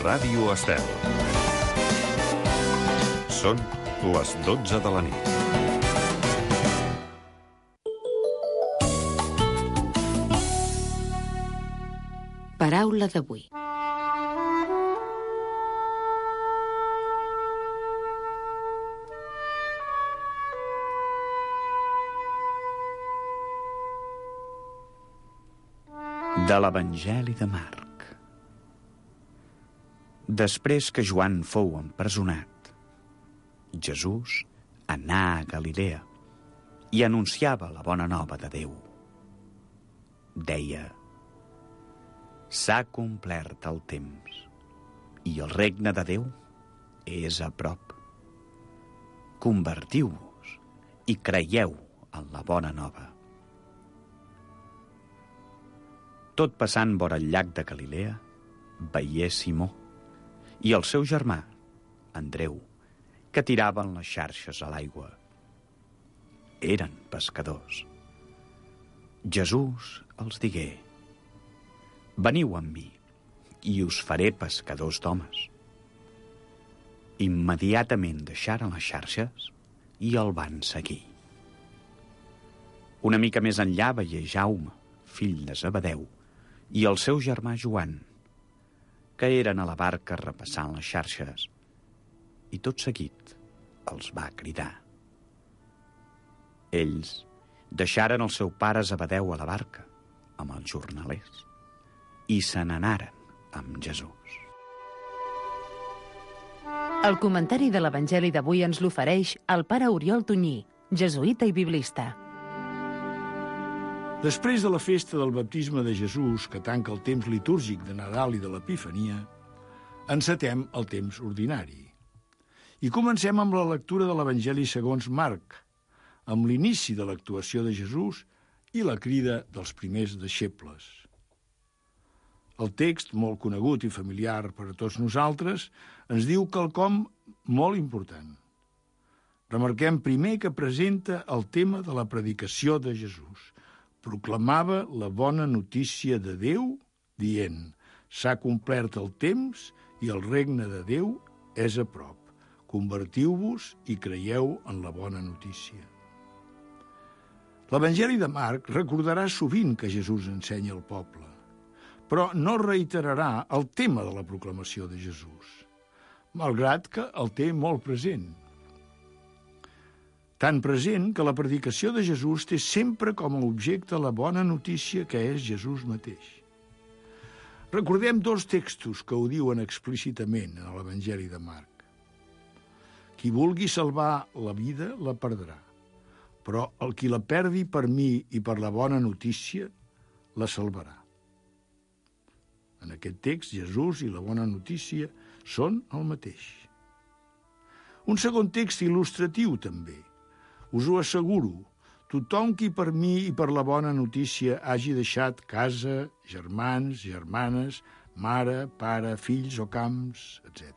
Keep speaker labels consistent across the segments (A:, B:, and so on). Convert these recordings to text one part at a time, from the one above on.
A: Ràdio Estel. Són les 12 de la nit.
B: Paraula d'avui.
C: De l'Evangeli de Marc. Després que Joan fou empresonat, Jesús anà a Galilea i anunciava la bona nova de Déu. Deia: s'ha complert el temps i el regne de Déu és a prop. Convertiu-vos i creieu en la bona nova. Tot passant vora el llac de Galilea, veié Simó i el seu germà, Andreu, que tiraven les xarxes a l'aigua. Eren pescadors. Jesús els digué: veniu amb mi i us faré pescadors d'homes. Immediatament deixaren les xarxes i el van seguir. Una mica més enllà veié Jaume, fill de Zebedeu, i el seu germà Joan, que eren a la barca repassant les xarxes, i tot seguit els va cridar. Ells deixaren el seu pare Zebedeu a la barca amb els jornalers i se n'anaren amb Jesús.
B: El comentari de l'Evangeli d'avui ens l'ofereix el pare Oriol Tunyí, jesuïta i biblista.
D: Després de la festa del baptisme de Jesús, que tanca el temps litúrgic de Nadal i de l'Epifania, encetem el temps ordinari. I comencem amb la lectura de l'Evangeli segons Marc, amb l'inici de l'actuació de Jesús i la crida dels primers deixebles. El text, molt conegut i familiar per a tots nosaltres, ens diu quelcom molt important. Remarquem primer que presenta el tema de la predicació de Jesús. Proclamava la bona notícia de Déu, dient: s'ha complert el temps i el regne de Déu és a prop. Convertiu-vos i creieu en la bona notícia. L'Evangeli de Marc recordarà sovint que Jesús ensenya al poble, però no reiterarà el tema de la proclamació de Jesús, malgrat que el té molt present. Tan present que la predicació de Jesús té sempre com a objecte la bona notícia que és Jesús mateix. Recordem dos textos que ho diuen explícitament en l'Evangeli de Marc. Qui vulgui salvar la vida la perdrà, però el qui la perdi per mi i per la bona notícia la salvarà. En aquest text, Jesús i la bona notícia són el mateix. Un segon text il·lustratiu, també. Us ho asseguro, tothom qui per mi i per la bona notícia hagi deixat casa, germans, germanes, mare, pare, fills o camps, etc.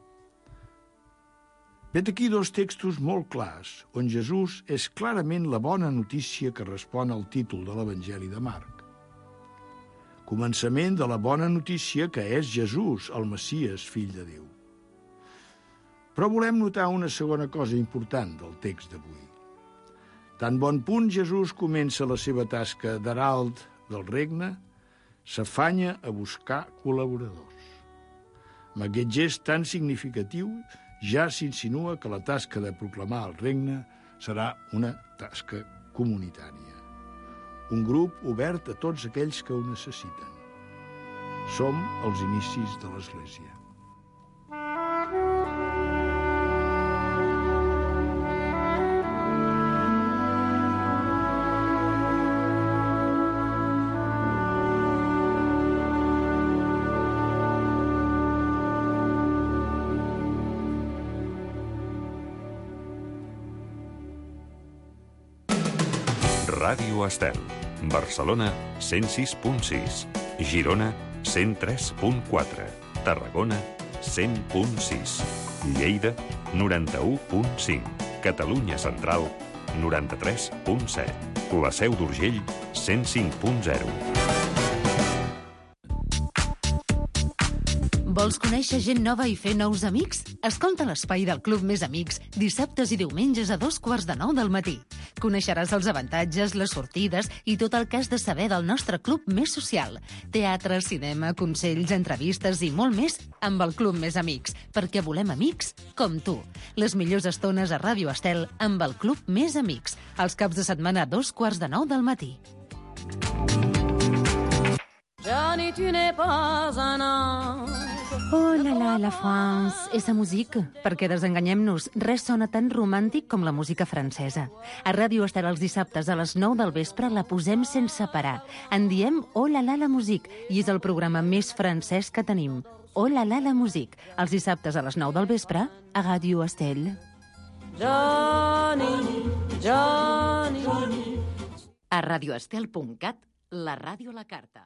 D: Vet aquí dos textos molt clars, on Jesús és clarament la bona notícia que respon al títol de l'Evangeli de Marc. Començament de la bona notícia que és Jesús, el Messies, fill de Déu. Però volem notar una segona cosa important del text d'avui. Tan bon punt Jesús comença la seva tasca d'herald del regne, s'afanya a buscar col·laboradors. Amb aquest gest tan significatiu ja s'insinua que la tasca de proclamar el regne serà una tasca comunitària. Un grup obert a tots aquells que ho necessiten. Som els inicis de l'Església.
A: Ràdio Estel. Barcelona, 106.6. Girona, 103.4. Tarragona, 100.6. Lleida, 91.5. Catalunya Central, 93.7. La Seu d'Urgell, 105.0.
B: Vols conèixer gent nova i fer nous amics? Escolta l'Espai del Club Més Amics dissabtes i diumenges a 8:45 del matí. Coneixeràs els avantatges, les sortides i tot el que has de saber del nostre club més social. Teatre, cinema, consells, entrevistes i molt més amb el Club Més Amics, perquè volem amics com tu. Les millors estones a Ràdio Estel amb el Club Més Amics, els caps de setmana a 8:45 del matí.
E: Johnny, tu n'es pas un ange.
B: Oh la France, esa musique. Perquè desenganyem-nos, res sona tan romàntic com la música francesa. A Ràdio Estel els dissabtes a les 9 del vespre la posem sense parar. En diem Oh la musique i és el programa més francès que tenim. Oh la musique, els dissabtes a les 9 del vespre a Ràdio Estel.
E: Johnny, Johnny.
B: A radioestel.cat, la ràdio a la carta.